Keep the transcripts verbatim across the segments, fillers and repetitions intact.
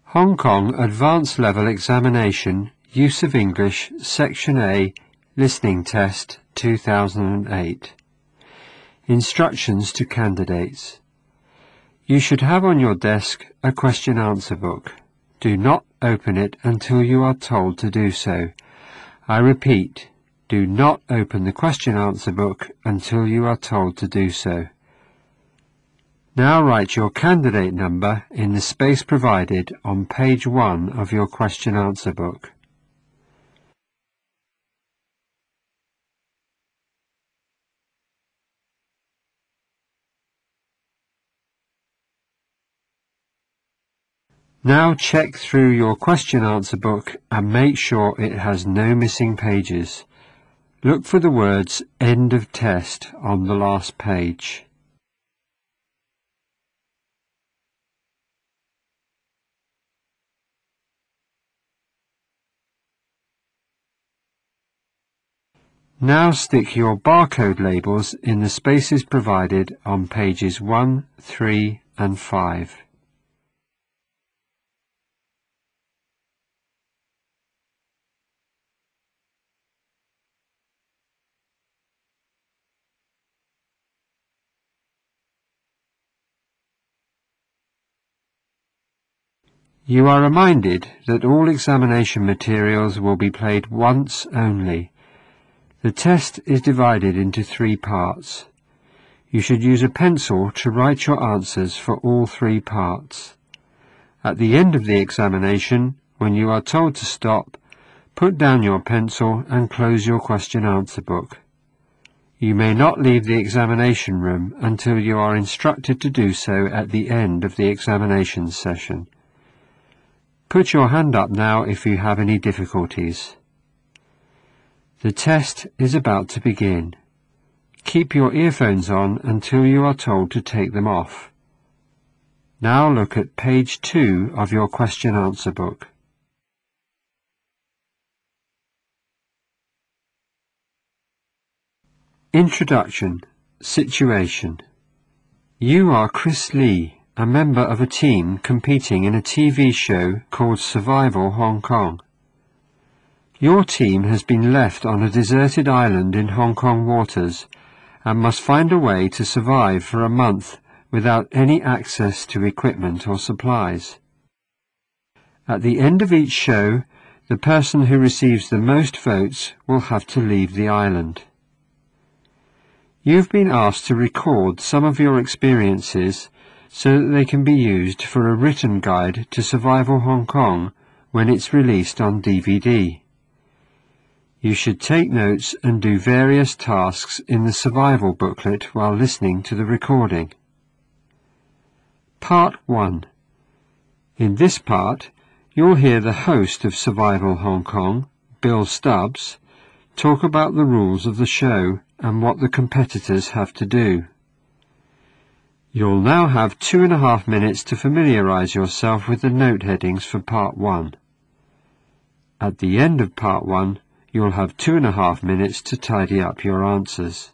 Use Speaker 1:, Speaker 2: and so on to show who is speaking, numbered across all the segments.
Speaker 1: Hong Kong Advanced Level Examination, Use of English, Section A, Listening Test, two thousand eight. Instructions to candidates. You should have on your desk a question-answer book. Do not open it until you are told to do so. I repeat, do not open the question-answer book until you are told to do so. Now write your candidate number in the space provided on page one of your question-answer book. Now check through your question-answer book and make sure it has no missing pages. Look for the words End of Test on the last page. Now stick your barcode labels in the spaces provided on pages one, three and five. You are reminded that all examination materials will be played once only. The test is divided into three parts. You should use a pencil to write your answers for all three parts. At the end of the examination, when you are told to stop, put down your pencil and close your question-answer book. You may not leave the examination room until you are instructed to do so at the end of the examination session. Put your hand up now if you have any difficulties. The test is about to begin. Keep your earphones on until you are told to take them off. Now look at page two of your question-answer book. Introduction. Situation. You are Chris Lee, a member of a team competing in a T V show called Survival Hong Kong. Your team has been left on a deserted island in Hong Kong waters and must find a way to survive for a month without any access to equipment or supplies. At the end of each show, the person who receives the most votes will have to leave the island. You've been asked to record some of your experiences so that they can be used for a written guide to Survival Hong Kong when it's released on D V D. You should take notes and do various tasks in the survival booklet while listening to the recording. Part one. In this part, you'll hear the host of Survival Hong Kong, Bill Stubbs, talk about the rules of the show and what the competitors have to do. You'll now have two and a half minutes to familiarize yourself with the note headings for Part one. At the end of Part one, you'll have two and a half minutes to tidy up your answers.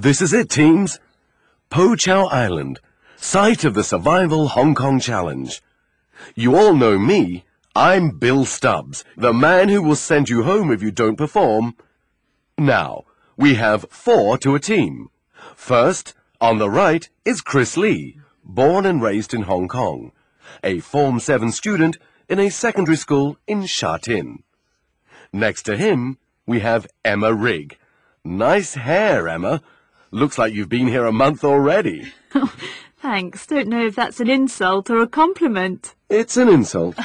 Speaker 2: This is it, teams. Po Chow Island, site of the Survival Hong Kong Challenge. You all know me. I'm Bill Stubbs, the man who will send you home if you don't perform. Now, we have four to a team. First, on the right, is Chris Lee, born and raised in Hong Kong, a Form seven student in a secondary school in Sha Tin. Next to him, we have Emma Rigg. Nice hair, Emma. Looks like you've been here a month already.
Speaker 3: Thanks. Don't know if that's an insult or a compliment.
Speaker 2: It's an insult.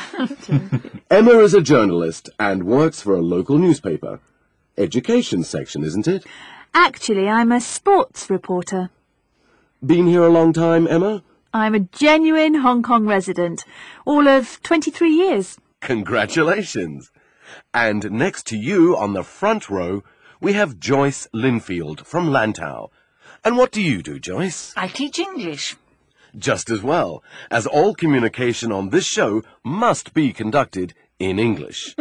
Speaker 2: Emma is a journalist and works for a local newspaper. Education section, isn't it?
Speaker 3: Actually, I'm a sports reporter.
Speaker 2: Been here a long time, Emma?
Speaker 3: I'm a genuine Hong Kong resident, all of twenty-three years.
Speaker 2: Congratulations. And next to you on the front row, we have Joyce Linfield from Lantau. And what do you do, Joyce?
Speaker 4: I teach English.
Speaker 2: Just as well, as all communication on this show must be conducted in English.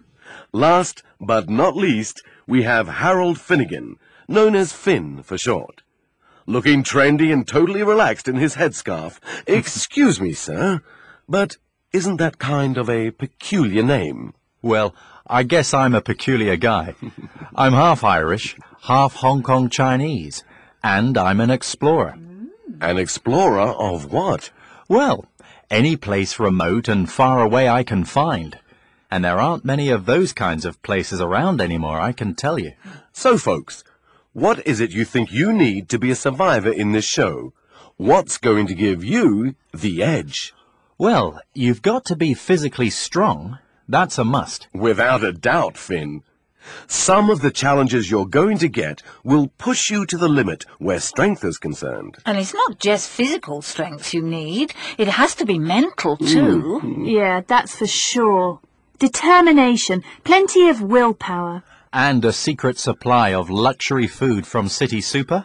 Speaker 2: Last but not least, we have Harold Finnegan, known as Finn for short. Looking trendy and totally relaxed in his headscarf. Excuse me, sir, but isn't that kind of a peculiar name?
Speaker 5: Well, I guess I'm a peculiar guy. I'm half Irish, half Hong Kong Chinese, and I'm an explorer.
Speaker 2: An explorer of what?
Speaker 5: Well, any place remote and far away I can find. And there aren't many of those kinds of places around anymore, I can tell you.
Speaker 2: So, folks, what is it you think you need to be a survivor in this show? What's going to give you the edge?
Speaker 5: Well, you've got to be physically strong. That's a must.
Speaker 2: Without a doubt, Finn. Some of the challenges you're going to get will push you to the limit where strength is concerned.
Speaker 4: And it's not just physical strength you need. It has to be mental, too.
Speaker 2: Mm.
Speaker 3: Yeah, that's for sure. Determination, plenty of willpower.
Speaker 5: And a secret supply of luxury food from City Super.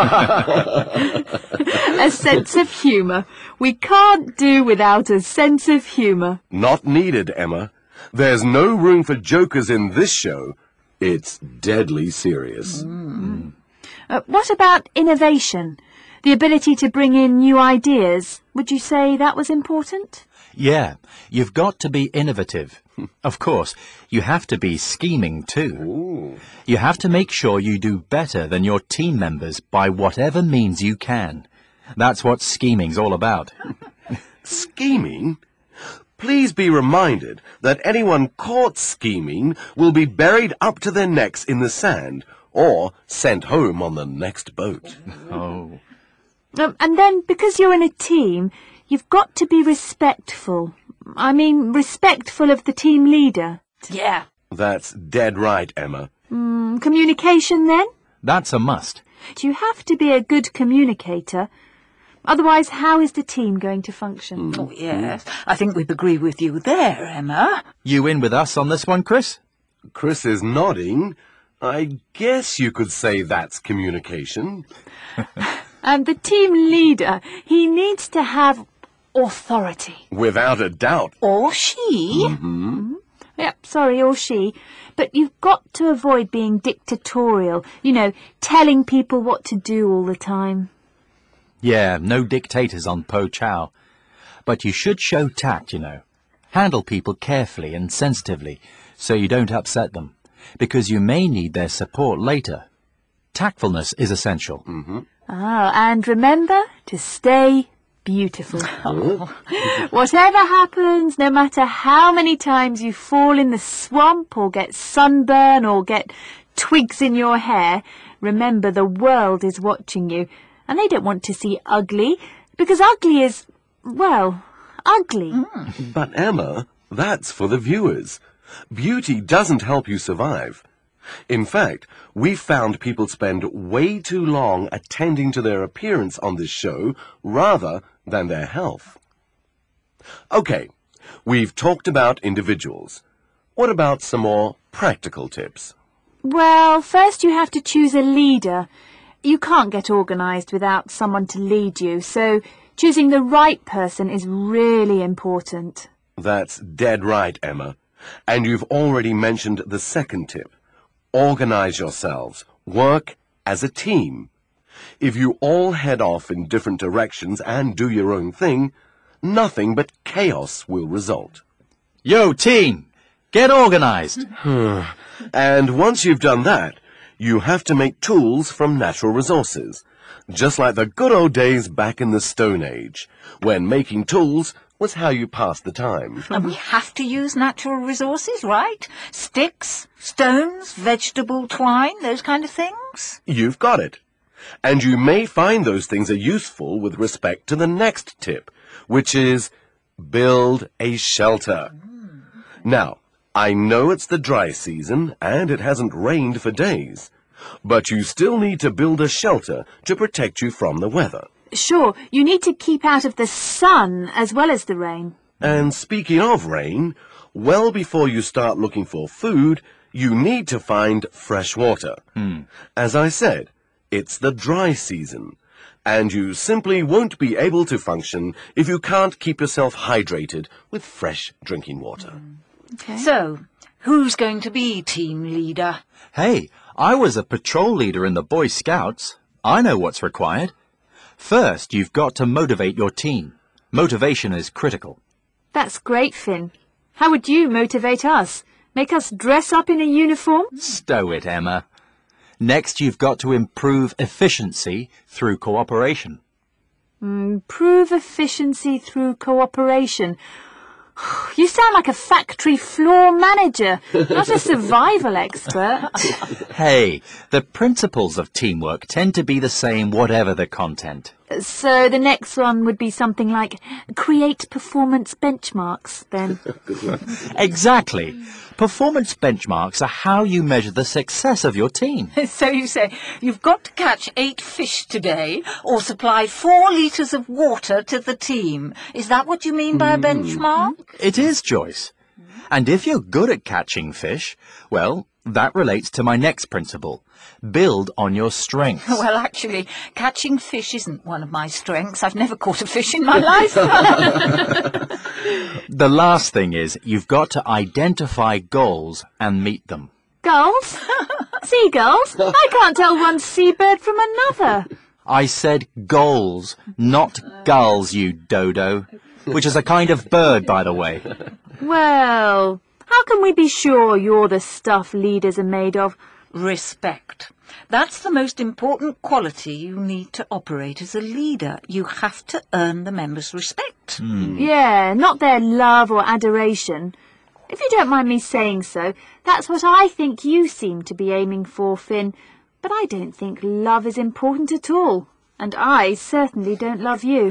Speaker 3: A sense of humour. We can't do without a sense of humour.
Speaker 2: Not needed, Emma. There's no room for jokers in this show. It's deadly serious.
Speaker 3: Mm. Uh, what about innovation? The ability to bring in new ideas. Would you say that was important?
Speaker 5: Yeah, you've got to be innovative. Of course, you have to be scheming too.
Speaker 2: Ooh.
Speaker 5: You have to make sure you do better than your team members by whatever means you can. That's what scheming's all about.
Speaker 2: Scheming? Please be reminded that anyone caught scheming will be buried up to their necks in the sand or sent home on the next boat.
Speaker 5: Oh.
Speaker 3: Um, and then, because you're in a team, you've got to be respectful. I mean, respectful of the team leader.
Speaker 4: Yeah.
Speaker 2: That's dead right, Emma.
Speaker 3: Mm, communication, then?
Speaker 5: That's a must.
Speaker 3: You have to be a good communicator. Otherwise, how is the team going to function?
Speaker 4: Oh, yes. I think we'd agree with you there, Emma.
Speaker 5: You in with us on this one, Chris?
Speaker 2: Chris is nodding. I guess you could say that's communication.
Speaker 3: And the team leader, he needs to have authority.
Speaker 2: Without a doubt.
Speaker 4: Or she.
Speaker 2: Mm-hmm.
Speaker 3: Yep, sorry, or she. But you've got to avoid being dictatorial, you know, telling people what to do all the time.
Speaker 5: Yeah, no dictators on Po Chow. But you should show tact, you know. Handle people carefully and sensitively, so you don't upset them, because you may need their support later. Tactfulness is essential.
Speaker 2: Mm-hmm.
Speaker 3: Ah, and remember to stay beautiful. Whatever happens, no matter how many times you fall in the swamp or get sunburn or get twigs in your hair, remember the world is watching you. And they don't want to see ugly, because ugly is, well, ugly.
Speaker 4: Mm.
Speaker 2: But Emma, that's for the viewers. Beauty doesn't help you survive. In fact, we've found people spend way too long attending to their appearance on this show rather than their health. Okay, we've talked about individuals. What about some more practical tips?
Speaker 3: Well, first you have to choose a leader. You can't get organised without someone to lead you, so choosing the right person is really important.
Speaker 2: That's dead right, Emma. And you've already mentioned the second tip. Organise yourselves. Work as a team. If you all head off in different directions and do your own thing, nothing but chaos will result.
Speaker 5: Yo, team! Get organized!
Speaker 2: And once you've done that, you have to make tools from natural resources, just like the good old days back in the Stone Age, when making tools was how you passed the time.
Speaker 4: And we have to use natural resources, right? Sticks, stones, vegetable twine, those kind of things?
Speaker 2: You've got it. And you may find those things are useful with respect to the next tip, which is build a shelter. Mm. Now, I know it's the dry season and it hasn't rained for days, but you still need to build a shelter to protect you from the weather.
Speaker 3: Sure, you need to keep out of the sun as well as the rain.
Speaker 2: And speaking of rain, well before you start looking for food, you need to find fresh water.
Speaker 5: Hmm.
Speaker 2: As I said, it's the dry season, and you simply won't be able to function if you can't keep yourself hydrated with fresh drinking water.
Speaker 3: Okay.
Speaker 4: So, who's going to be team leader?
Speaker 5: Hey, I was a patrol leader in the Boy Scouts. I know what's required. First, you've got to motivate your team. Motivation is critical.
Speaker 3: That's great, Finn. How would you motivate us? Make us dress up in a uniform?
Speaker 5: Stow it, Emma. Next, you've got to improve efficiency through cooperation.
Speaker 3: Improve efficiency through cooperation. You sound like a factory floor manager, not a survival expert.
Speaker 5: Hey, the principles of teamwork tend to be the same whatever the content.
Speaker 3: So the next one would be something like create performance benchmarks, then.
Speaker 5: Exactly. Performance benchmarks are how you measure the success of your team.
Speaker 4: So you say, you've got to catch eight fish today, or supply four litres of water to the team. Is that what you mean by a benchmark?
Speaker 5: It is, Joyce. And if you're good at catching fish, well, that relates to my next principle. Build on your strengths.
Speaker 4: Well, actually, catching fish isn't one of my strengths. I've never caught a fish in my life.
Speaker 5: The last thing is you've got to identify goals and meet them.
Speaker 3: Gulls? Seagulls? I can't tell one seabird from another.
Speaker 5: I said goals, not gulls, you dodo. Which is a kind of bird, by the way.
Speaker 3: Well, how can we be sure you're the stuff leaders are made of?
Speaker 4: Respect. That's the most important quality you need to operate as a leader. You have to earn the members' respect.
Speaker 5: Mm.
Speaker 3: Yeah, not their love or adoration. If you don't mind me saying so, that's what I think you seem to be aiming for, Finn. But I don't think love is important at all. And I certainly don't love you.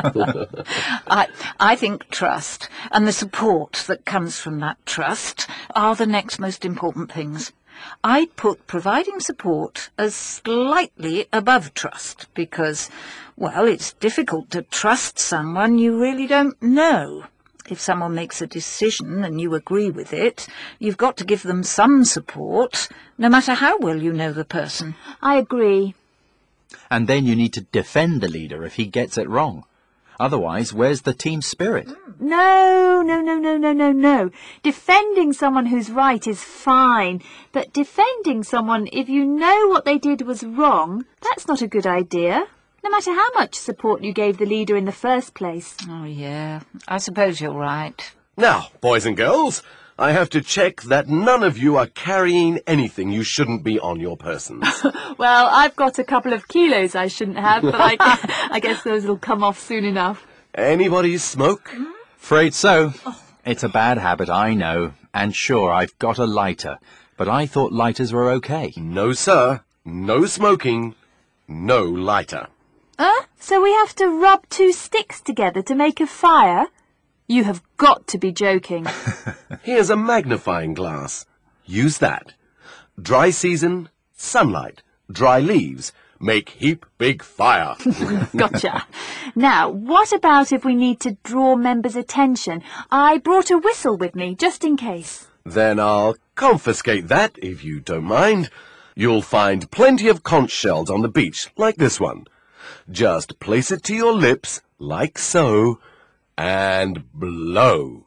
Speaker 4: I, I think trust and the support that comes from that trust are the next most important things. I'd put providing support as slightly above trust because, well, it's difficult to trust someone you really don't know. If someone makes a decision and you agree with it, you've got to give them some support, no matter how well you know the person.
Speaker 3: I agree.
Speaker 5: And then you need to defend the leader if he gets it wrong. Otherwise, where's the team spirit?
Speaker 3: No, no, no, no, no, no, no. Defending someone who's right is fine. But defending someone if you know what they did was wrong, that's not a good idea. No matter how much support you gave the leader in the first place.
Speaker 4: Oh, yeah. I suppose you're right.
Speaker 2: Now, boys and girls, I have to check that none of you are carrying anything you shouldn't be on your persons.
Speaker 3: Well, I've got a couple of kilos I shouldn't have, but I, I guess those will come off soon enough.
Speaker 2: Anybody smoke?
Speaker 5: Afraid so. It's a bad habit, I know. And sure, I've got a lighter. But I thought lighters were okay.
Speaker 2: No, sir. No smoking. No lighter.
Speaker 3: Huh? So we have to rub two sticks together to make a fire? You have got to be joking.
Speaker 2: Here's a magnifying glass. Use that. Dry season, sunlight, dry leaves, make heap big fire.
Speaker 3: Gotcha. Now, what about if we need to draw members' attention? I brought a whistle with me, just in case.
Speaker 2: Then I'll confiscate that, if you don't mind. You'll find plenty of conch shells on the beach, like this one. Just place it to your lips, like so, and blow.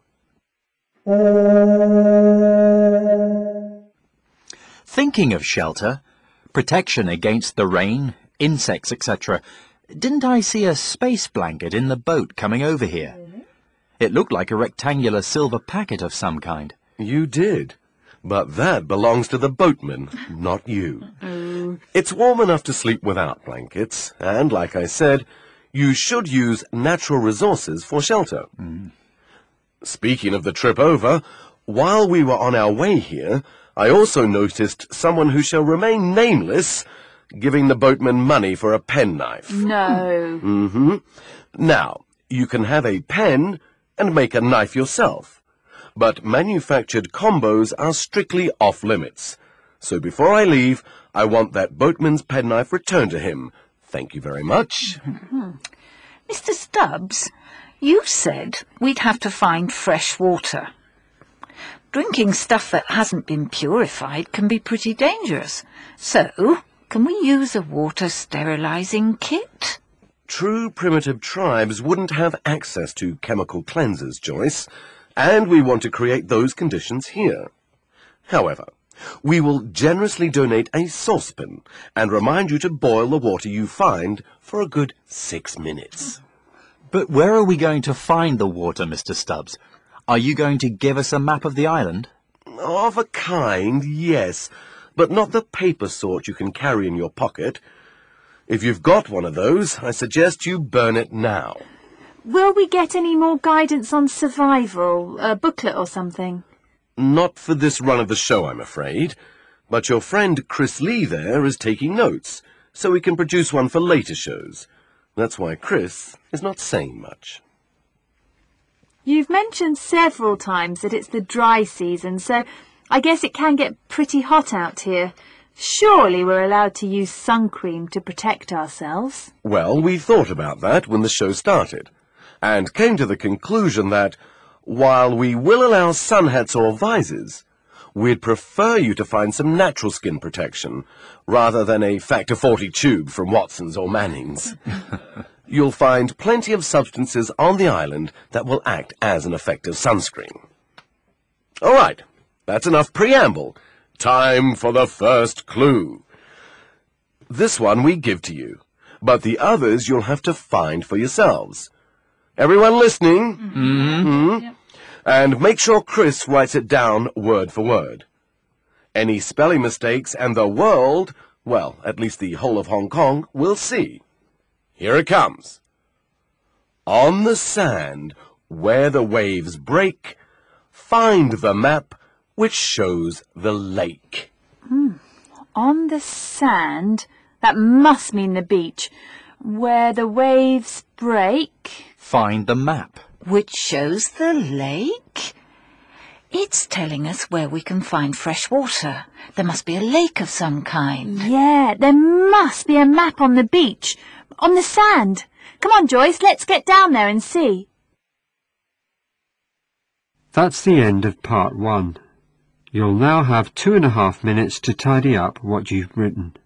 Speaker 5: Thinking of shelter, protection against the rain, insects, et cetera. Didn't I see a space blanket in the boat coming over here? It looked like a rectangular silver packet of some kind.
Speaker 2: You did. But that belongs to the boatman, not you. It's warm enough to sleep without blankets, and like I said, you should use natural resources for shelter.
Speaker 5: Mm.
Speaker 2: Speaking of the trip over, while we were on our way here, I also noticed someone who shall remain nameless giving the boatman money for a penknife.
Speaker 3: No.
Speaker 2: Mm-hmm. Now, you can have a pen and make a knife yourself. But manufactured combos are strictly off-limits. So before I leave, I want that boatman's penknife returned to him. Thank you very much.
Speaker 4: Mister Stubbs, you said we'd have to find fresh water. Drinking stuff that hasn't been purified can be pretty dangerous. So, can we use a water sterilizing kit?
Speaker 2: True primitive tribes wouldn't have access to chemical cleansers, Joyce, and we want to create those conditions here. However, we will generously donate a saucepan and remind you to boil the water you find for a good six minutes.
Speaker 5: But where are we going to find the water, Mister Stubbs? Are you going to give us a map of the island?
Speaker 2: Of a kind, yes, but not the paper sort you can carry in your pocket. If you've got one of those, I suggest you burn it now.
Speaker 3: Will we get any more guidance on survival? A booklet or something?
Speaker 2: Not for this run of the show, I'm afraid. But your friend Chris Lee there is taking notes, so we can produce one for later shows. That's why Chris is not saying much.
Speaker 3: You've mentioned several times that it's the dry season, so I guess it can get pretty hot out here. Surely we're allowed to use sun cream to protect ourselves.
Speaker 2: Well, we thought about that when the show started, and came to the conclusion that, while we will allow sun hats or visors, we'd prefer you to find some natural skin protection, rather than a factor forty tube from Watson's or Manning's. You'll find plenty of substances on the island that will act as an effective sunscreen. All right, that's enough preamble. Time for the first clue. This one we give to you, but the others you'll have to find for yourselves. Everyone listening?
Speaker 5: Mm-hmm.
Speaker 2: Mm-hmm. Yep. And make sure Chris writes it down word for word. Any spelling mistakes and the world, well, at least the whole of Hong Kong, will see. Here it comes. On the sand, where the waves break, find the map which shows the lake.
Speaker 3: Mm. On the sand, that must mean the beach, where the waves break.
Speaker 5: Find the map.
Speaker 4: Which shows the lake? It's telling us where we can find fresh water. There must be a lake of some kind.
Speaker 3: Yeah, there must be a map on the beach, on the sand. Come on, Joyce, let's get down there and see.
Speaker 1: That's the end of part one. You'll now have two and a half minutes to tidy up what you've written.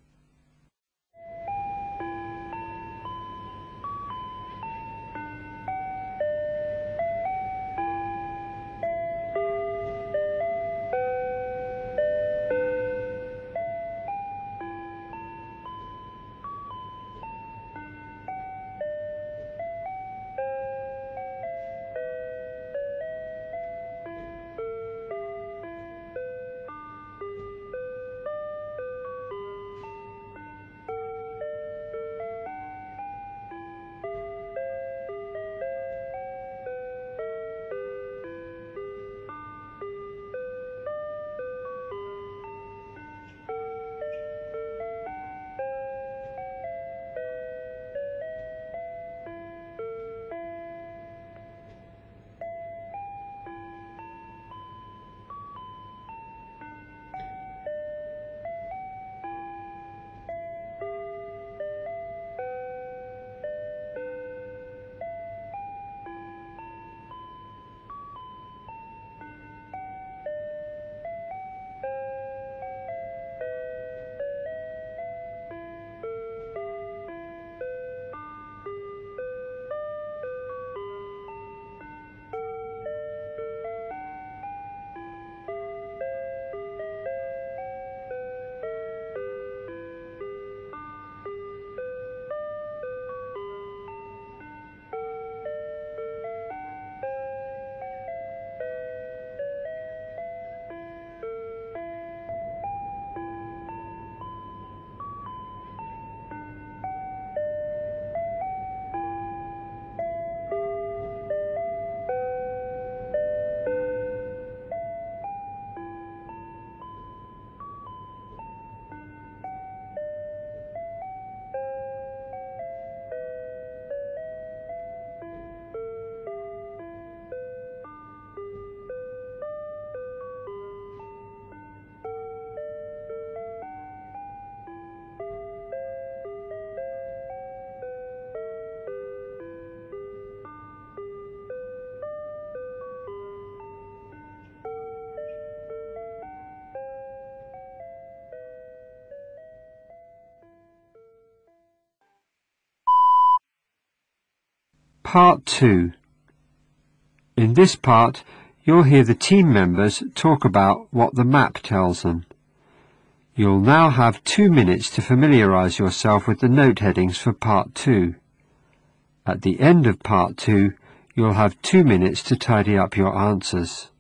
Speaker 1: Part two. In this part, you'll hear the team members talk about what the map tells them. You'll now have two minutes to familiarise yourself with the note headings for Part two. At the end of Part two, you'll have two minutes to tidy up your answers.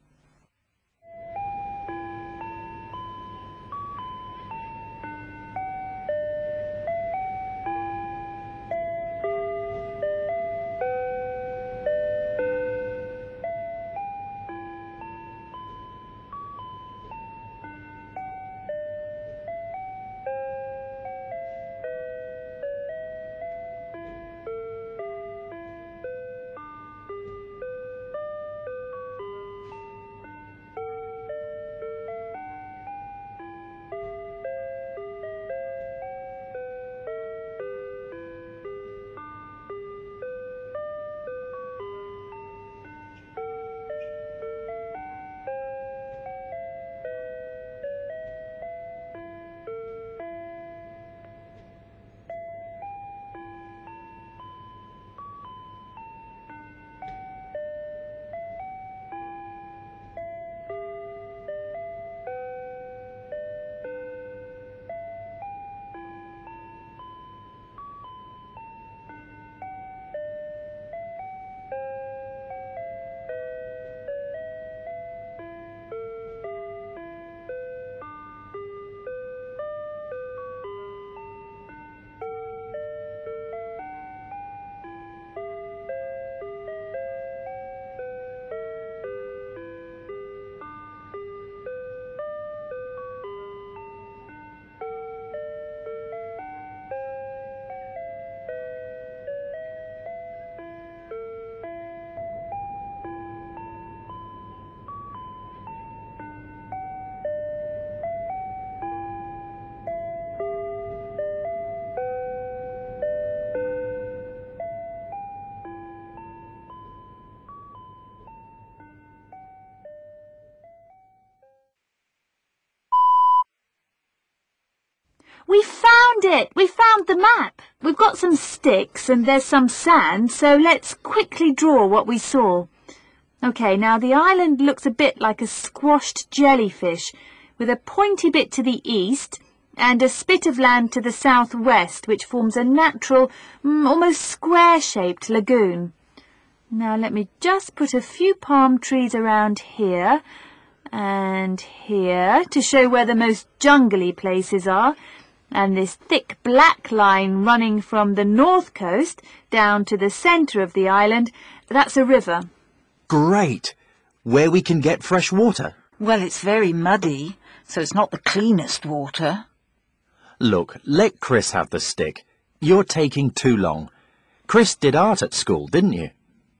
Speaker 3: We found it! We found the map! We've got some sticks and there's some sand, so let's quickly draw what we saw. OK, now the island looks a bit like a squashed jellyfish, with a pointy bit to the east and a spit of land to the southwest, which forms a natural, mm, almost square-shaped lagoon. Now let me just put a few palm trees around here and here to show where the most jungly places are. And this thick black line running from the north coast down to the centre of the island, that's a river.
Speaker 5: Great! Where we can get fresh water.
Speaker 4: Well, it's very muddy, so it's not the cleanest water.
Speaker 5: Look, let Chris have the stick. You're taking too long. Chris did art at school, didn't you?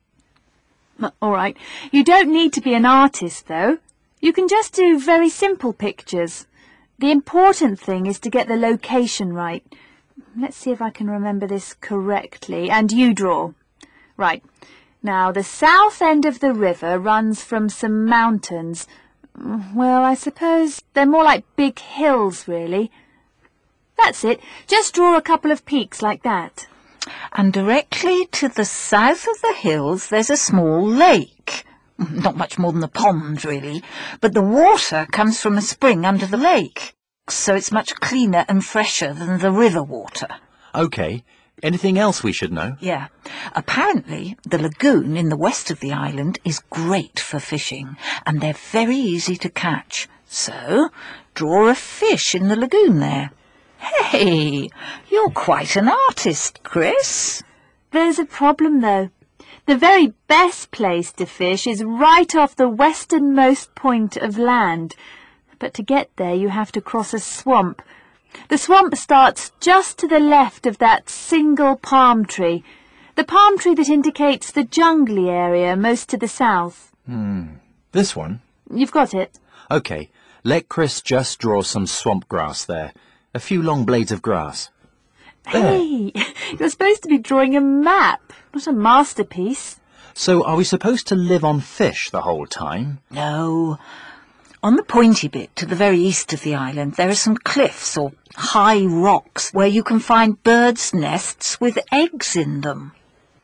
Speaker 3: All right. You don't need to be an artist, though. You can just do very simple pictures. The important thing is to get the location right. Let's see if I can remember this correctly. And you draw. Right. Now, the south end of the river runs from some mountains. Well, I suppose they're more like big hills, really. That's it. Just draw a couple of peaks like that.
Speaker 4: And directly to the south of the hills there's a small lake. Not much more than a pond, really, but the water comes from a spring under the lake, so it's much cleaner and fresher than the river water.
Speaker 5: OK. Anything else we should know?
Speaker 4: Yeah. Apparently, the lagoon in the west of the island is great for fishing, and they're very easy to catch. So, draw a fish in the lagoon there. Hey, you're quite an artist, Chris.
Speaker 3: There's a problem, though. The very best place to fish is right off the westernmost point of land. But to get there you have to cross a swamp. The swamp starts just to the left of that single palm tree. The palm tree that indicates the jungly area most to the south.
Speaker 5: Hmm. This one?
Speaker 3: You've got it.
Speaker 5: OK. Let Chris just draw some swamp grass there. A few long blades of grass.
Speaker 3: Hey, you're supposed to be drawing a map, not a masterpiece.
Speaker 5: So are we supposed to live on fish the whole time?
Speaker 4: No. On the pointy bit to the very east of the island there are some cliffs or high rocks where you can find birds' nests with eggs in them.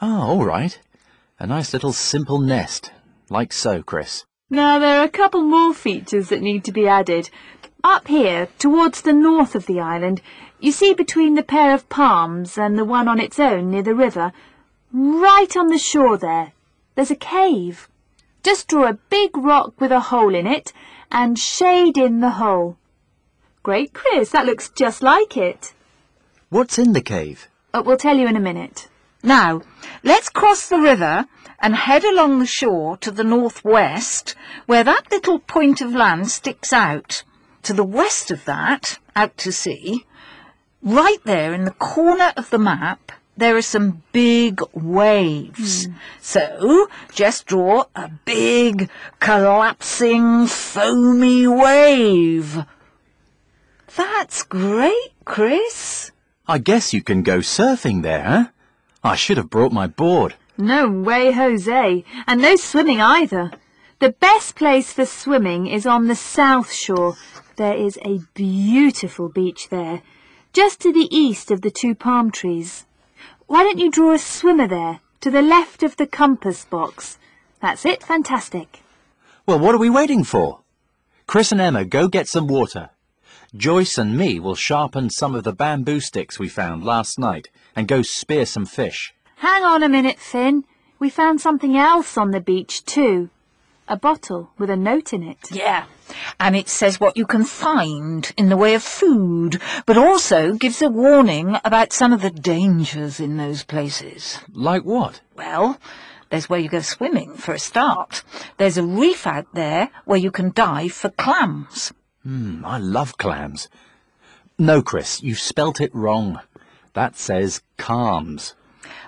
Speaker 5: Ah, all right. A nice little simple nest, like so, Chris.
Speaker 3: Now, there are a couple more features that need to be added. Up here, towards the north of the island, you see between the pair of palms and the one on its own near the river, right on the shore there, there's a cave. Just draw a big rock with a hole in it and shade in the hole. Great, Chris, that looks just like it.
Speaker 5: What's in the cave?
Speaker 3: Oh, we'll tell you in a minute.
Speaker 4: Now, let's cross the river and head along the shore to the northwest, where that little point of land sticks out. To the west of that, out to sea, right there in the corner of the map, there are some big waves. Mm. So, just draw a big, collapsing, foamy wave. That's great, Chris.
Speaker 5: I guess you can go surfing there, huh? I should have brought my board.
Speaker 3: No way, Jose. And no swimming either. The best place for swimming is on the south shore. There is a beautiful beach there, just to the east of the two palm trees. Why don't you draw a swimmer there, to the left of the compass box? That's it, fantastic.
Speaker 5: Well, what are we waiting for? Chris and Emma, go get some water. Joyce and me will sharpen some of the bamboo sticks we found last night and go spear some fish.
Speaker 3: Hang on a minute, Finn. We found something else on the beach too. A bottle with a note in it.
Speaker 4: Yeah, and it says what you can find in the way of food, but also gives a warning about some of the dangers in those places.
Speaker 5: Like what?
Speaker 4: Well, there's where you go swimming, for a start. There's a reef out there where you can dive for clams.
Speaker 5: Hmm, I love clams. No, Chris, you spelt it wrong. That says calms.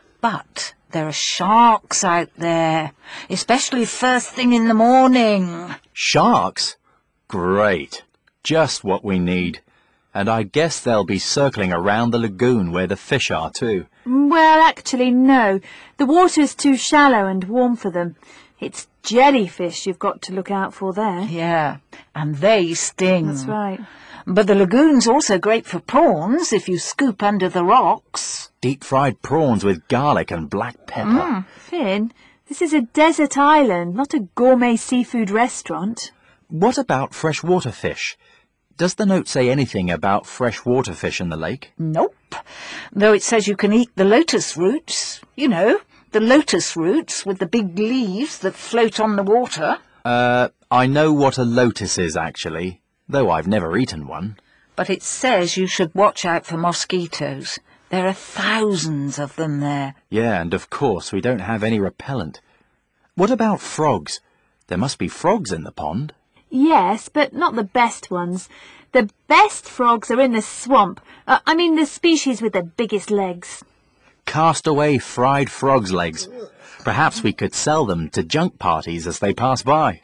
Speaker 4: But there are sharks out there, especially first thing in the morning.
Speaker 5: Sharks? Great. Just what we need. And I guess they'll be circling around the lagoon where the fish are too.
Speaker 3: Well, actually, no. The water's too shallow and warm for them. It's jellyfish you've got to look out for there.
Speaker 4: Yeah, and they sting.
Speaker 3: That's right.
Speaker 4: But the lagoon's also great for prawns if you scoop under the rocks.
Speaker 5: Deep-fried prawns with garlic and black pepper.
Speaker 3: Mm. Finn, this is a desert island, not a gourmet seafood restaurant.
Speaker 5: What about freshwater fish? Does the note say anything about freshwater fish in the lake?
Speaker 4: Nope. Though it says you can eat the lotus roots, you know, the lotus roots with the big leaves that float on the water.
Speaker 5: Uh, I know what a lotus is, actually, though I've never eaten one.
Speaker 4: But it says you should watch out for mosquitoes. There are thousands of them there.
Speaker 5: Yeah, and of course we don't have any repellent. What about frogs? There must be frogs in the pond.
Speaker 3: Yes, but not the best ones. The best frogs are in the swamp. Uh, I mean the species with the biggest legs.
Speaker 5: Castaway fried frogs' legs. Perhaps we could sell them to junk parties as they pass by.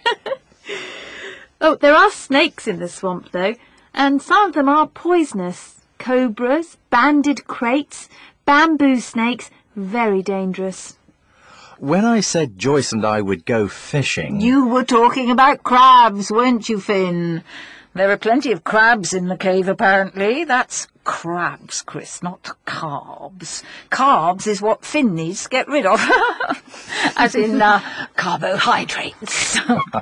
Speaker 3: Oh, there are snakes in the swamp, though, and some of them are poisonous. Cobras, banded kraits, bamboo snakes, very dangerous.
Speaker 5: When I said Joyce and I would go fishing...
Speaker 4: You were talking about crabs, weren't you, Finn? There are plenty of crabs in the cave, apparently. That's crabs, Chris, not carbs. Carbs is what Finn needs to get rid of. As in uh, carbohydrates.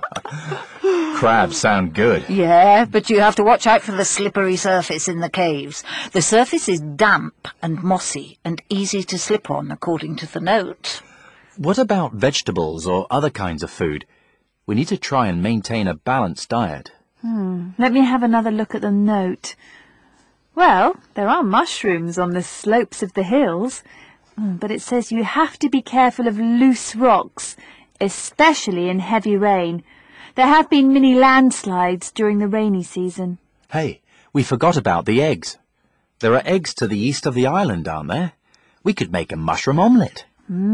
Speaker 5: Crabs sound good.
Speaker 4: Yeah, but you have to watch out for the slippery surface in the caves. The surface is damp and mossy and easy to slip on, according to the note.
Speaker 5: What about vegetables or other kinds of food? We need to try and maintain a balanced diet.
Speaker 3: Hmm. Let me have another look at the note. Well, there are mushrooms on the slopes of the hills, but it says you have to be careful of loose rocks, especially in heavy rain. There have been mini landslides during the rainy season.
Speaker 5: Hey, we forgot about the eggs. There are eggs to the east of the island, aren't there? We could make a mushroom omelette.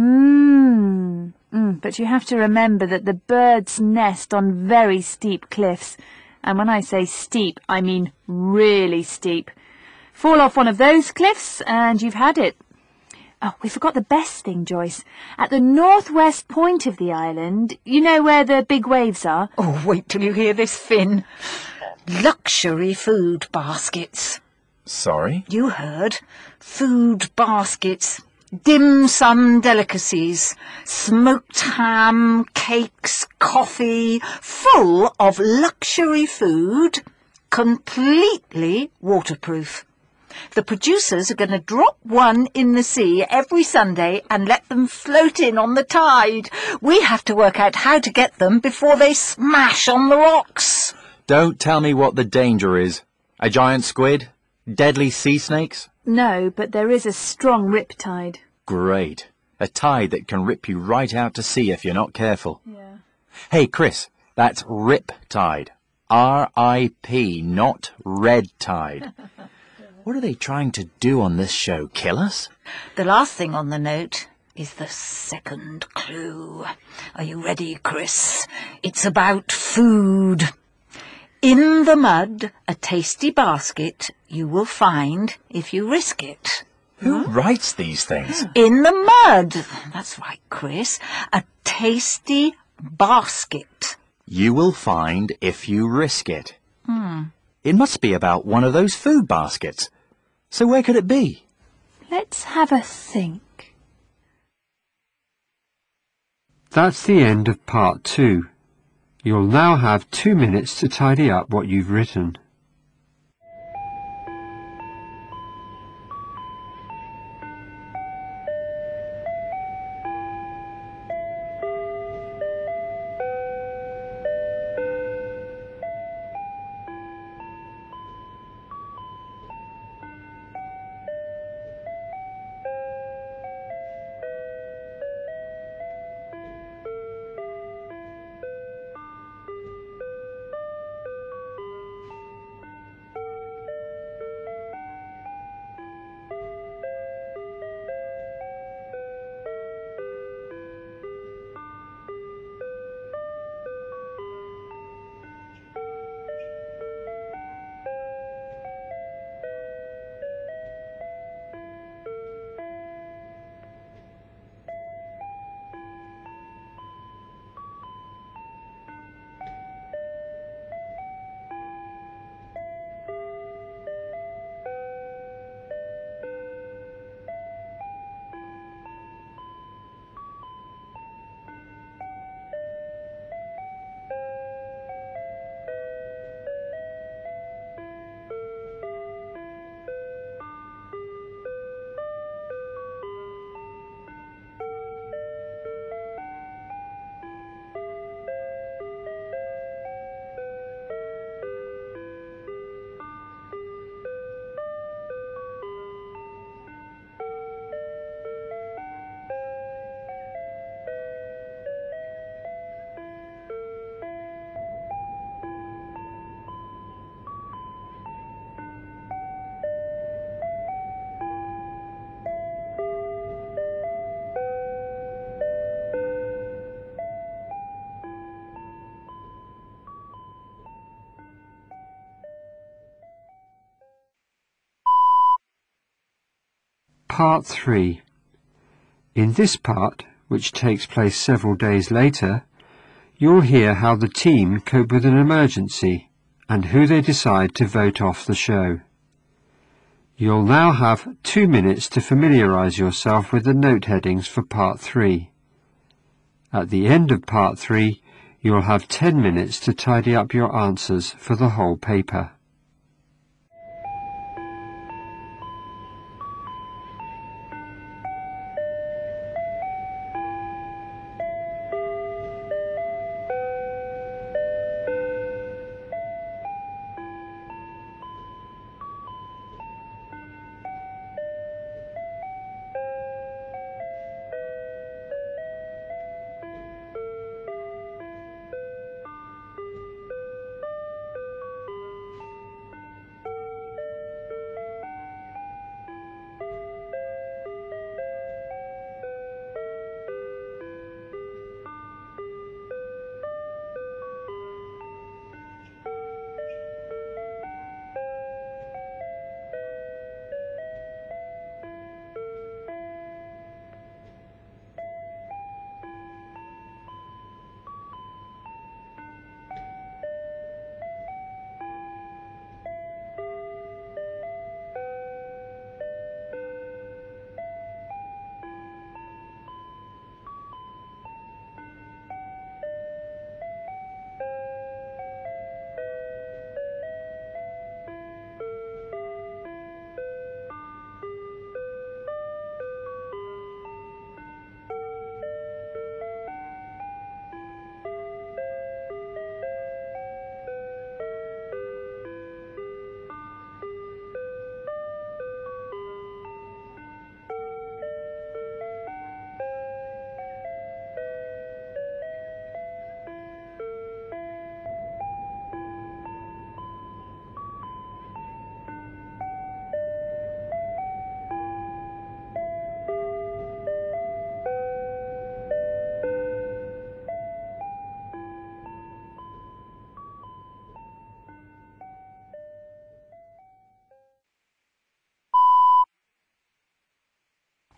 Speaker 3: Mmm. Mm, but you have to remember that the birds nest on very steep cliffs. And when I say steep, I mean really steep. Fall off one of those cliffs and you've had it. Oh, we forgot the best thing, Joyce. At the northwest point of the island, you know where the big waves are?
Speaker 4: Oh, wait till you hear this, Finn. Luxury food baskets.
Speaker 5: Sorry?
Speaker 4: You heard. Food baskets. dim sum delicacies, smoked ham, cakes, coffee, full of luxury food, completely waterproof. The producers are going to drop one in the sea every Sunday and let them float in on the tide. We have to work out how to get them before they smash on the rocks.
Speaker 5: Don't tell me what the danger is. A giant squid? Deadly sea snakes?
Speaker 3: No, but there is a strong riptide.
Speaker 5: Great. A tide that can rip you right out to sea if you're not careful.
Speaker 3: Yeah.
Speaker 5: Hey, Chris, that's rip tide. R I P, not red tide. What are they trying to do on this show? Kill us?
Speaker 4: The last thing on the note is the second clue. Are you ready, Chris? It's about food. In the mud, a tasty basket you will find if you risk it.
Speaker 5: Who writes these things?
Speaker 4: In the mud. That's right, Chris. A tasty basket.
Speaker 5: You will find if you risk it. Hmm. It must be about one of those food baskets. So where could it be?
Speaker 3: Let's have a think.
Speaker 1: That's the end of part two. You'll now have two minutes to tidy up what you've written. Part three. In this part, which takes place several days later, you'll hear how the team cope with an emergency and who they decide to vote off the show. You'll now have two minutes to familiarise yourself with the note headings for Part three. At the end of Part three, you'll have ten minutes to tidy up your answers for the whole paper.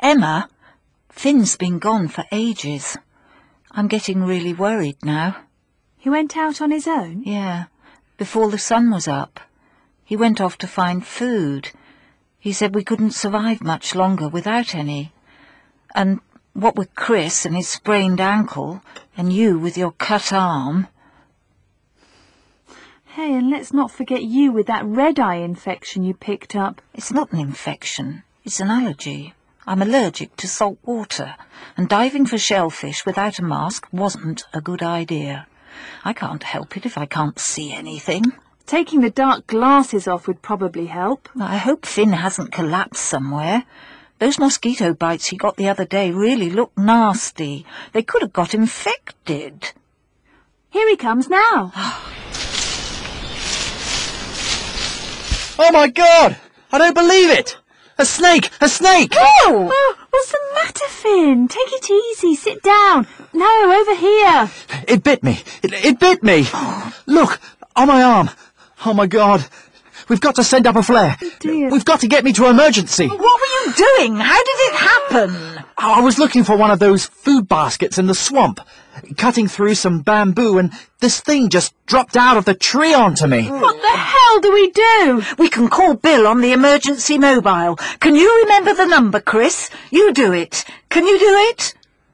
Speaker 4: Emma, Finn's been gone for ages. I'm getting really worried now.
Speaker 3: He went out on his own?
Speaker 4: Yeah, before the sun was up. He went off to find food. He said we couldn't survive much longer without any. And what with Chris and his sprained ankle, and you with your cut arm...
Speaker 3: Hey, and let's not forget you with that red-eye infection you picked up.
Speaker 4: It's not an infection, it's an allergy. I'm allergic to salt water, and diving for shellfish without a mask wasn't a good idea. I can't help it if I can't see anything.
Speaker 3: Taking the dark glasses off would probably help.
Speaker 4: I hope Finn hasn't collapsed somewhere. Those mosquito bites he got the other day really look nasty. They could have got infected.
Speaker 3: Here he comes now.
Speaker 5: Oh my God! I don't believe it! A snake! A snake!
Speaker 3: Oh! Oh, what's the matter, Finn? Take it easy. Sit down. No, over here.
Speaker 5: It bit me! It, it bit me! Look! On my arm! Oh my God! We've got to send up a flare!
Speaker 3: dear.
Speaker 5: We've got to get me to emergency!
Speaker 4: What were you doing? How did it happen?
Speaker 5: I was looking for one of those food baskets in the swamp, cutting through some bamboo, and this thing just dropped out of the tree onto me.
Speaker 3: What the hell do we do?
Speaker 4: We can call Bill on the emergency mobile. Can you remember the number, Chris? You do it. Can you do it?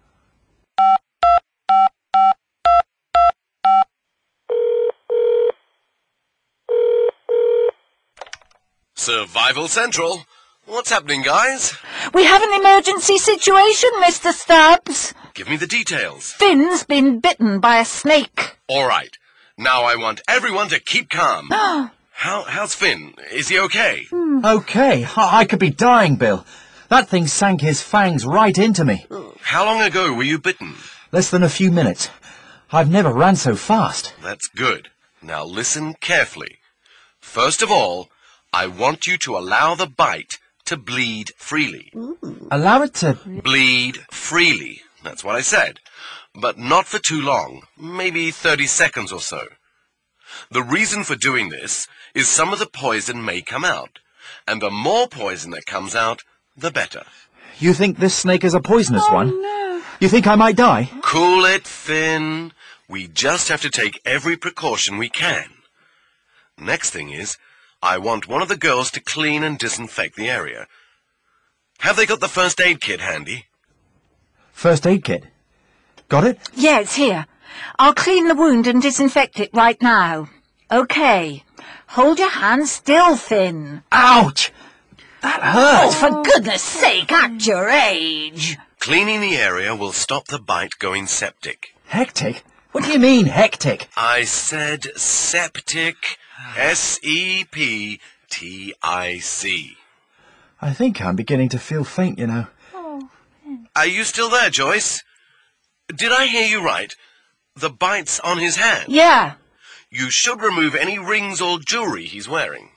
Speaker 2: Survival Central. What's happening, guys?
Speaker 4: We have an emergency situation, Mister Stubbs.
Speaker 2: Give me the details.
Speaker 4: Finn's been bitten by a snake.
Speaker 2: All right. Now I want everyone to keep calm. How, how's Finn? Is he okay?
Speaker 5: Okay, I, I could be dying, Bill. That thing sank his fangs right into me.
Speaker 2: How long ago were you bitten?
Speaker 5: Less than a few minutes. I've never ran so fast.
Speaker 2: That's good. Now listen carefully. First of all, I want you to allow the bite to bleed freely.
Speaker 5: Allow it to...
Speaker 2: Bleed freely. That's what I said. But not for too long. Maybe thirty seconds or so. The reason for doing this is some of the poison may come out. And the more poison that comes out, the better.
Speaker 5: You think this snake is a poisonous
Speaker 3: Oh,
Speaker 5: one?
Speaker 3: no.
Speaker 5: You think I might die?
Speaker 2: Cool it, Finn. We just have to take every precaution we can. Next thing is, I want one of the girls to clean and disinfect the area. Have they got the first aid kit handy?
Speaker 5: First aid kit. Got it?
Speaker 4: Yeah, it's here. I'll clean the wound and disinfect it right now. Okay. Hold your hand still, Finn.
Speaker 5: Ouch! That
Speaker 4: Oh,
Speaker 5: hurt!
Speaker 4: for goodness sake, act your age.
Speaker 2: Cleaning the area will stop the bite going septic.
Speaker 5: Hectic? What do you mean, hectic?
Speaker 2: I said septic. S E P T I C.
Speaker 5: I think I'm beginning to feel faint, you know.
Speaker 2: Are you still there, Joyce? Did I hear you right? The bite's on his hand.
Speaker 4: Yeah.
Speaker 2: You should remove any rings or jewellery he's wearing.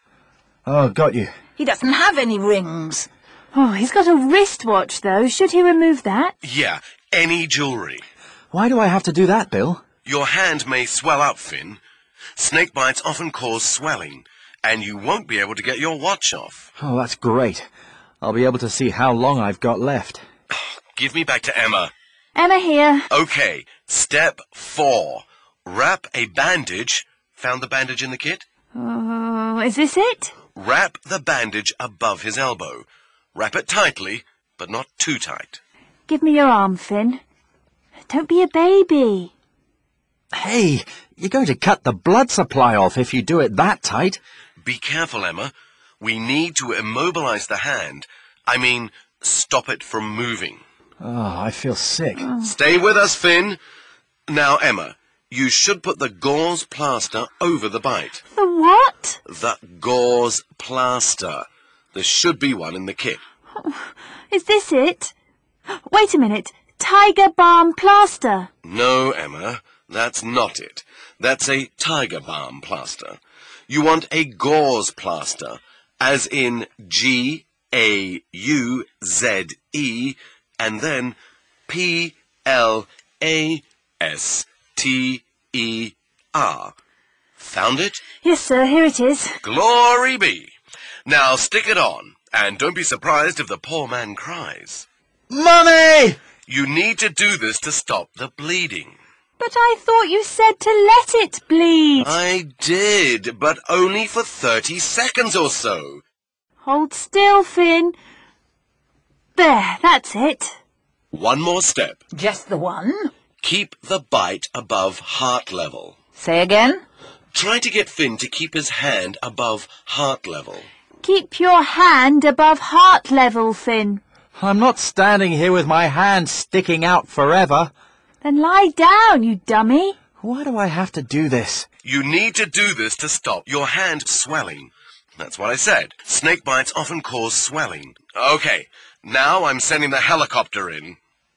Speaker 5: Oh, got you.
Speaker 4: He doesn't have any rings.
Speaker 3: Oh, he's got a wristwatch, though. Should he remove that?
Speaker 2: Yeah, any jewellery.
Speaker 5: Why do I have to do that, Bill?
Speaker 2: Your hand may swell up, Finn. Snake bites often cause swelling, and you won't be able to get your watch off.
Speaker 5: Oh, that's great. I'll be able to see how long I've got left.
Speaker 2: Give me back to Emma.
Speaker 3: Emma here.
Speaker 2: Okay, step four. Wrap a bandage. Found the bandage in the kit?
Speaker 3: Oh, is this it?
Speaker 2: Wrap the bandage above his elbow. Wrap it tightly, but not too tight.
Speaker 3: Give me your arm, Finn. Don't be a baby.
Speaker 5: Hey, you're going to cut the blood supply off if you do it that tight.
Speaker 2: Be careful, Emma. We need to immobilize the hand. I mean, stop it from moving.
Speaker 5: Oh, I feel sick.
Speaker 2: Stay with us, Finn. Now, Emma, you should put the gauze plaster over the bite.
Speaker 3: The what?
Speaker 2: The gauze plaster. There should be one in the kit.
Speaker 3: Is this it? Wait a minute. Tiger balm plaster.
Speaker 2: No, Emma, that's not it. That's a tiger balm plaster. You want a gauze plaster, as in G A U Z E, and then P L A S T E R. Found it?
Speaker 3: Yes, sir, here it is.
Speaker 2: Glory be. Now stick it on, And don't be surprised if the poor man cries.
Speaker 5: Mummy!
Speaker 2: You need to do this to stop the bleeding.
Speaker 3: But I thought you said to let it bleed.
Speaker 2: I did, but only for thirty seconds or so.
Speaker 3: Hold still, Finn. There, that's it.
Speaker 2: One more step.
Speaker 4: Just the one?
Speaker 2: Keep the bite above heart level.
Speaker 4: Say again?
Speaker 2: Try to get Finn to keep his hand above heart level.
Speaker 3: Keep your hand above heart level, Finn.
Speaker 5: I'm not standing here with my hand sticking out forever.
Speaker 3: Then lie down, you dummy.
Speaker 5: Why do I have to do this?
Speaker 2: You need to do this to stop your hand swelling. That's what I said. Snake bites often cause swelling. Okay, now I'm sending the helicopter in.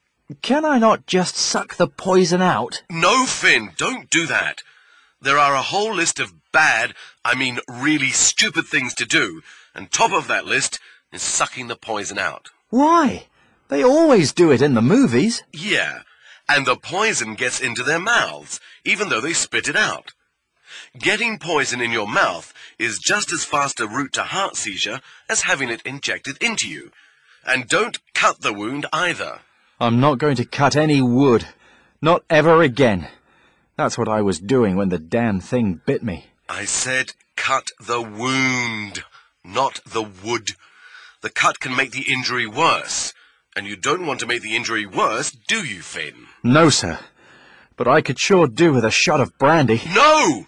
Speaker 5: Can I not just suck the poison out?
Speaker 2: No, Finn, don't do that. There are a whole list of bad, I mean really stupid things to do, and top of that list is sucking the poison out.
Speaker 5: Why? They always do it in the movies.
Speaker 2: Yeah, and the poison gets into their mouths, even though they spit it out. Getting poison in your mouth is just as fast a route to heart seizure as having it injected into you. And don't cut the wound either.
Speaker 5: I'm not going to cut any wood. Not ever again. That's what I was doing when the damn thing bit me.
Speaker 2: I said cut the wound, not the wood. The cut can make the injury worse. And you don't want to make the injury worse, do you, Finn?
Speaker 5: No, sir. But I could sure do with a shot of brandy.
Speaker 2: No!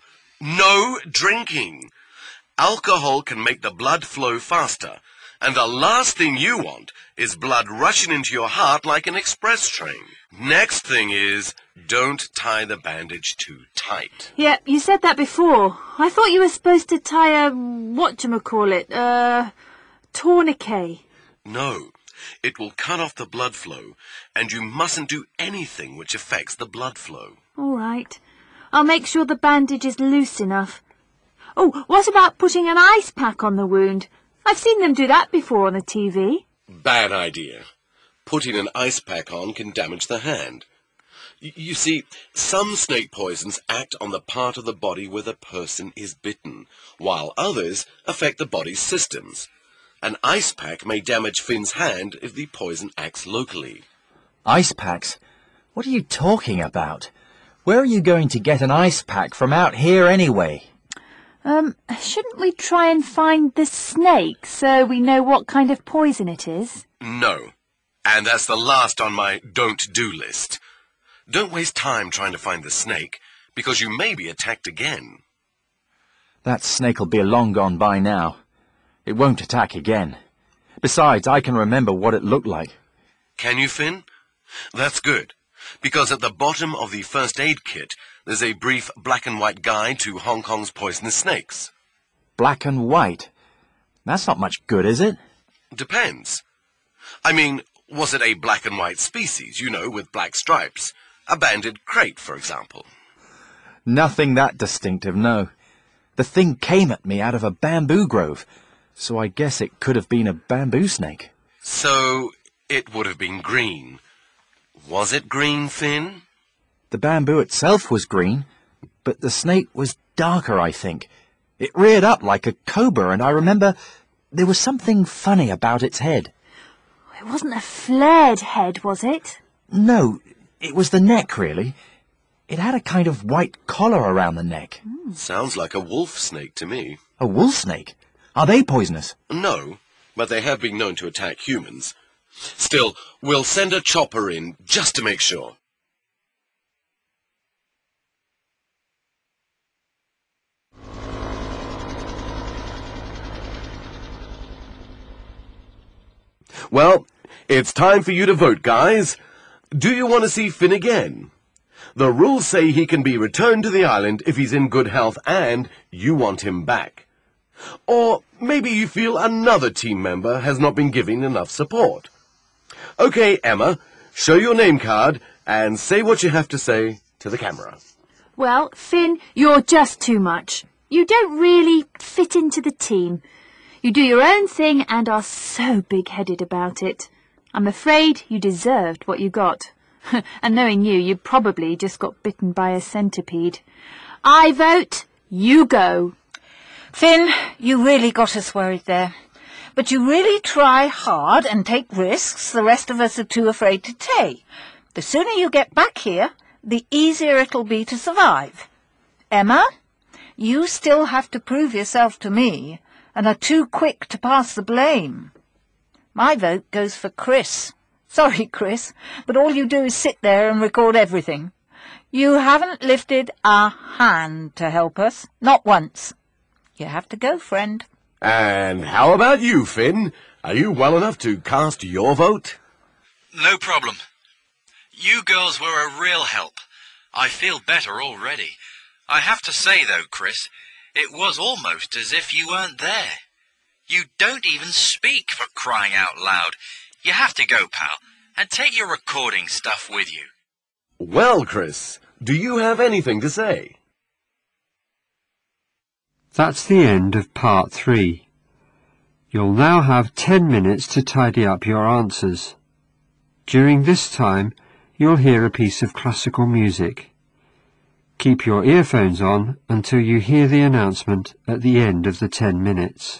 Speaker 2: No drinking. Alcohol can make the blood flow faster. And the last thing you want is blood rushing into your heart like an express train. Next thing is, don't tie the bandage too tight.
Speaker 3: Yeah, you said that before. I thought you were supposed to tie a, whatchamacallit, uh, tourniquet.
Speaker 2: No, it will cut off the blood flow, and you mustn't do anything which affects the blood flow.
Speaker 3: All right. I'll make sure the bandage is loose enough. Oh, what about putting an ice pack on the wound? I've seen them do that before on the T V.
Speaker 2: Bad idea. Putting an ice pack on can damage the hand. Y- you see, some snake poisons act on the part of the body where the person is bitten, while others affect the body's systems. An ice pack may damage Finn's hand if the poison acts locally.
Speaker 5: Ice packs? What are you talking about? Where are you going to get an ice pack from out here anyway?
Speaker 3: Um, shouldn't we try and find the snake so we know what kind of poison it is?
Speaker 2: No. And that's the last on my don't-do list. Don't waste time trying to find the snake, because you may be attacked again.
Speaker 5: That snake'll be long gone by now. It won't attack again. Besides, I can remember what it looked like.
Speaker 2: Can you, Finn? That's good, because at the bottom of the first aid kit, there's a brief black and white guide to Hong Kong's poisonous snakes.
Speaker 5: Black and white? That's not much good, is it?
Speaker 2: Depends. I mean, was it a black and white species, you know, with black stripes? A banded crate, for example.
Speaker 5: Nothing that distinctive, no. The thing came at me out of a bamboo grove, so I guess it could have been a bamboo snake.
Speaker 2: So, it would have been green. Was it green, Finn?
Speaker 5: The bamboo itself was green, but the snake was darker, I think. It reared up like a cobra, and I remember there was something funny about its head.
Speaker 3: It wasn't a flared head, was it?
Speaker 5: No, it was the neck, really. It had a kind of white collar around the neck.
Speaker 2: Sounds like a wolf snake to me.
Speaker 5: A wolf snake? Are they poisonous?
Speaker 2: No, but they have been known to attack humans. Still, we'll send a chopper in just to make sure. Well, it's time for you to vote, guys. Do you want to see Finn again? The rules say he can be returned to the island if he's in good health and you want him back. Or maybe you feel another team member has not been giving enough support. Okay, Emma, show your name card and say what you have to say to the camera.
Speaker 3: Well, Finn, you're just too much. You don't really fit into the team. You do your own thing and are so big-headed about it. I'm afraid you deserved what you got. And knowing you, you probably just got bitten by a centipede. I vote you go.
Speaker 4: Finn, you really got us worried there. But you really try hard and take risks the rest of us are too afraid to take. The sooner you get back here, the easier it'll be to survive. Emma, you still have to prove yourself to me, and are too quick to pass the blame. My vote goes for Chris. Sorry, Chris, but all you do is sit there and record everything. You haven't lifted a hand to help us, not once. You have to go, friend.
Speaker 2: And how about you, Finn? Are you well enough to cast your vote?
Speaker 5: No problem. You girls were a real help. I feel better already. I have to say, though, Chris, it was almost as if you weren't there. You don't even speak, for crying out loud. You have to go, pal, and take your recording stuff with you.
Speaker 2: Well, Chris, do you have anything to say?
Speaker 1: That's the end of part three. You'll now have ten minutes to tidy up your answers. During this time, you'll hear a piece of classical music. Keep your earphones on until you hear the announcement at the end of the ten minutes.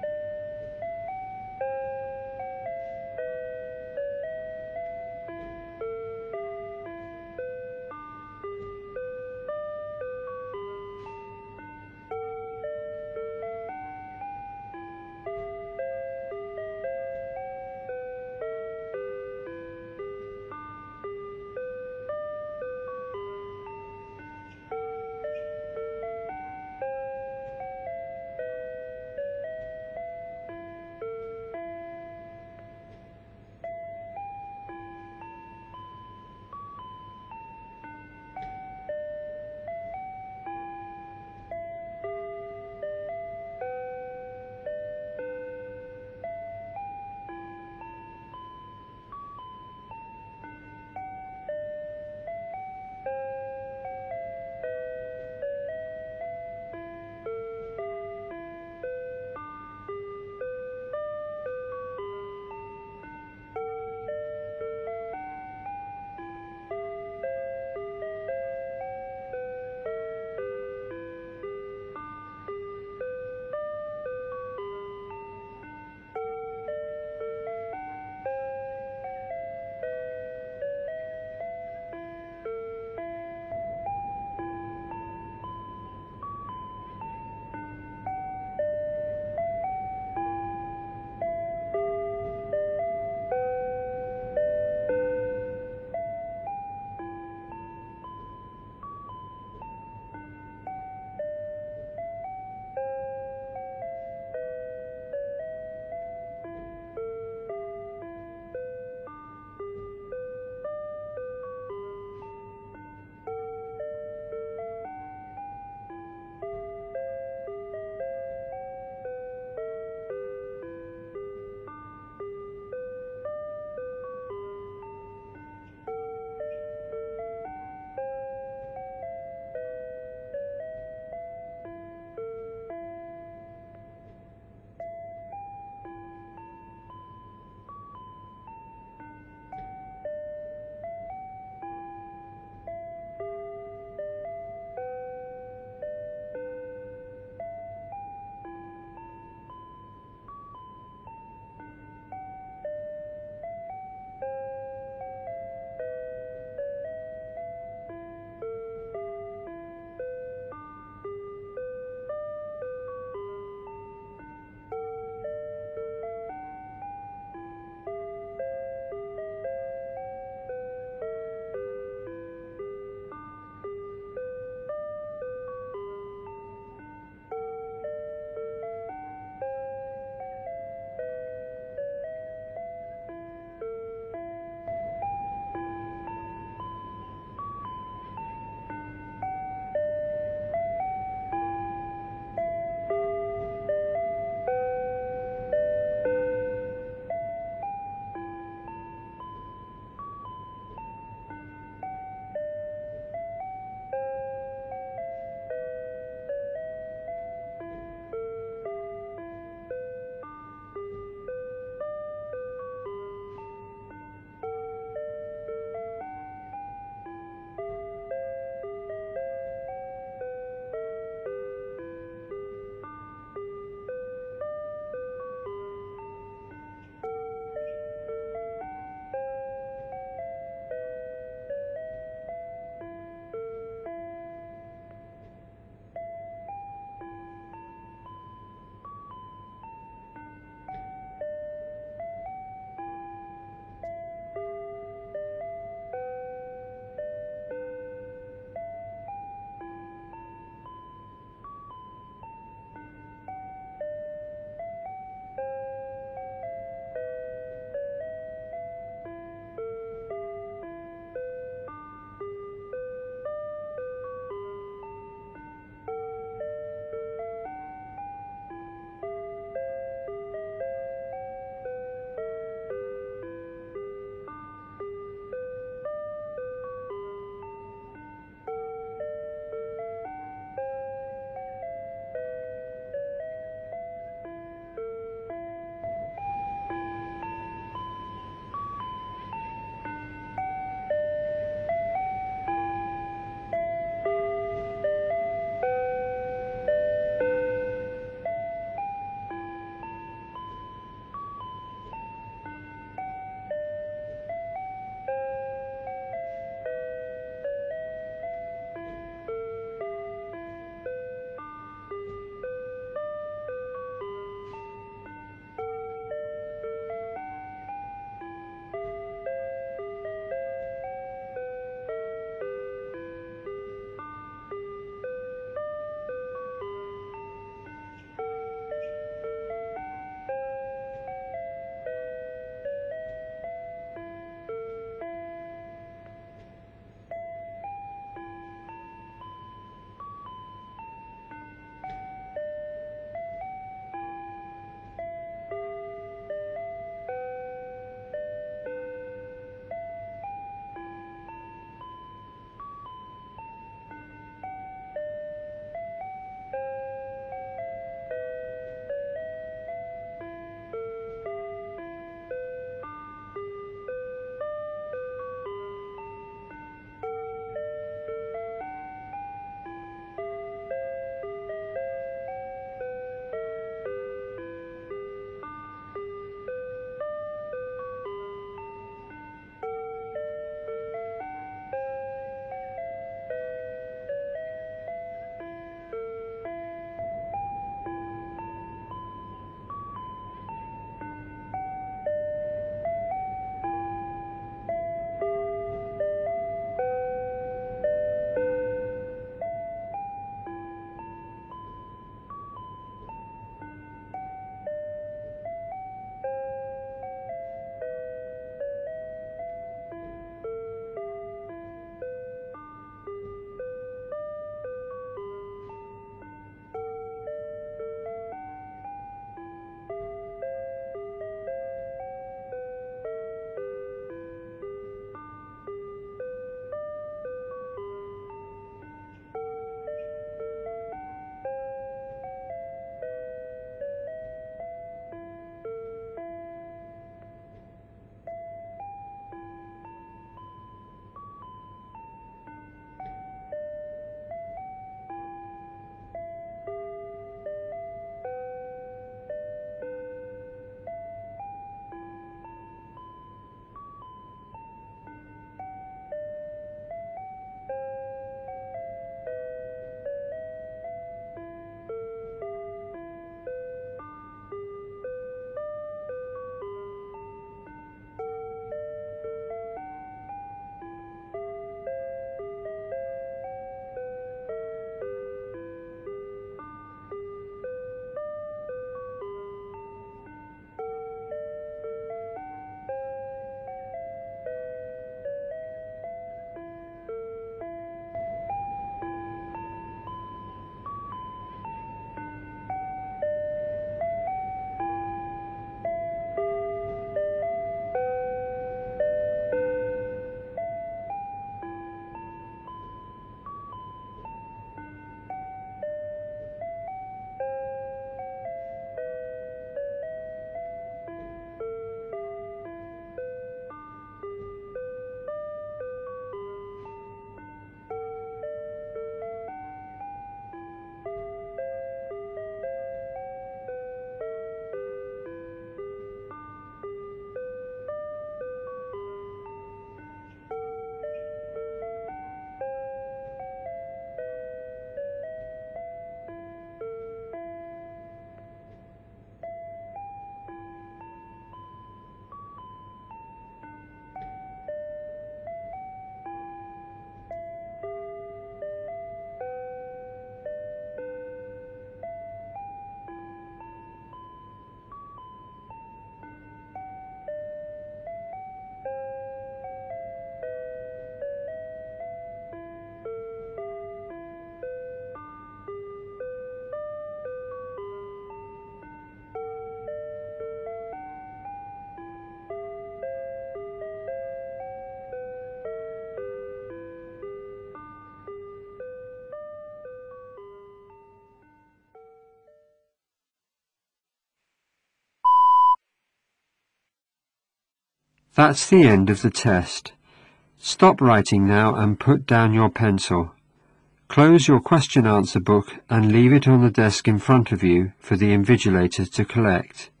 Speaker 1: That's the end of the test. Stop writing now and put down your pencil. Close your question answer book and leave it on the desk in front of you for the invigilator to collect.